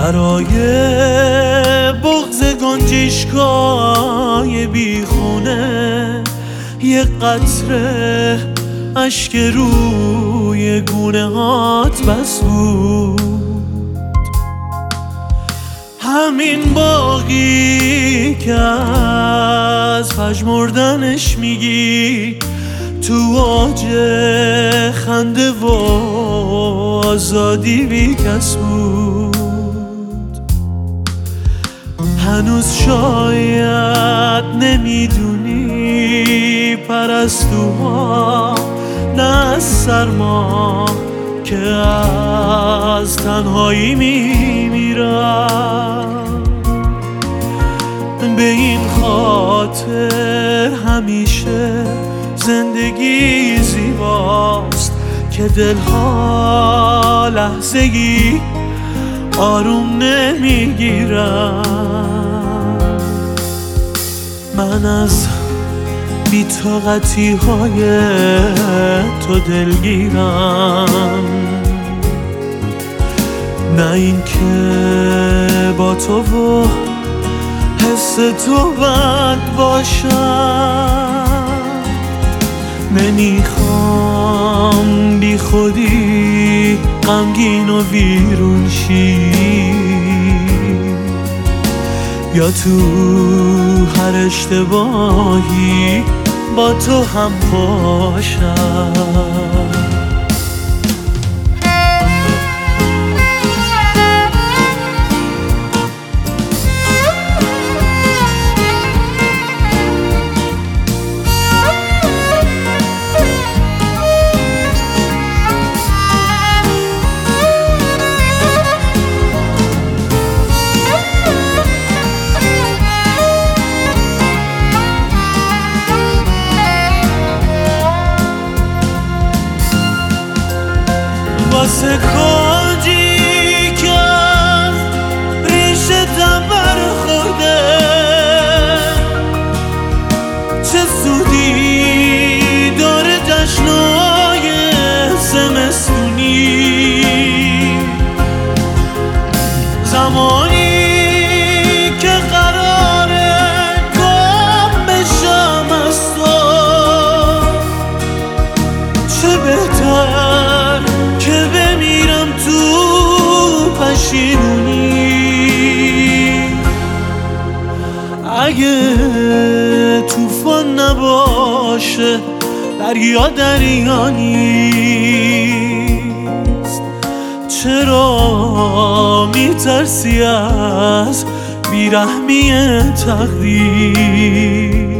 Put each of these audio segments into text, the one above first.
برای بغض گنجشگاه بیخونه یه قطره اشک روی گونه هات بس بود. همین باقی که از پژمردنش میگی تو اوج خنده و آزادی بیکس بود. هنوز شاید نمیدونی پرستوها نه از سرما که از تنهایی میمیرن. به این خاطر همیشه زندگی زیباست که دلها لحظه‌ای آروم نمیگیرن. من از بی‌طاقتی های تو دلگیرم، نه این که با تو و حس تو بد باشم. نمیخوام بی خودی غمگین و ویرون شی یا تو هر اشتباهی با تو هم باشم. واسه کنجی که ریشتم برخورده چه سودی داره جشنای زمستونی. زمانی که قراره گم بشم از تو چه بهتر که بمیرم تو پشیمونی. اگه طوفان نباشه دریا دریا نیست، چرا میترسی از بیرحمی تقدیر؟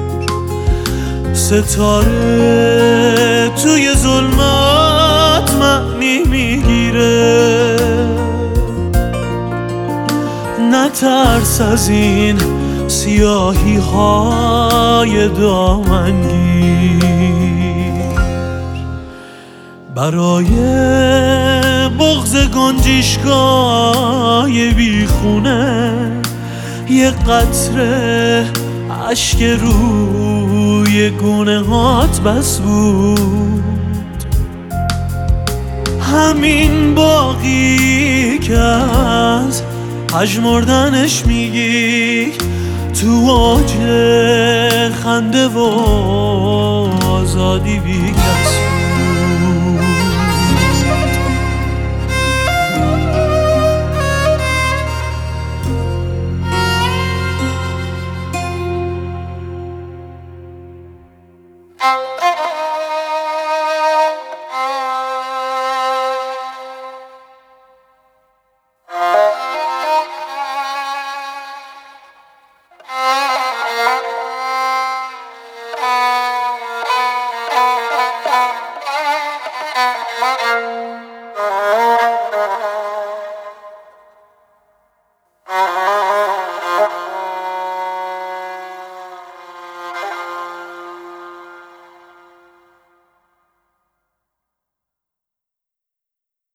ستاره توی ظلمات معنی میگیره، نترس از این سیاهی های دامنگیر. برای بغض گنجشگاه بیخونه یه قطره اشک روی گونه هات بس بود. همین باقی که از پژمردنش میگی تو اوج خنده و آزادی بیکس بود.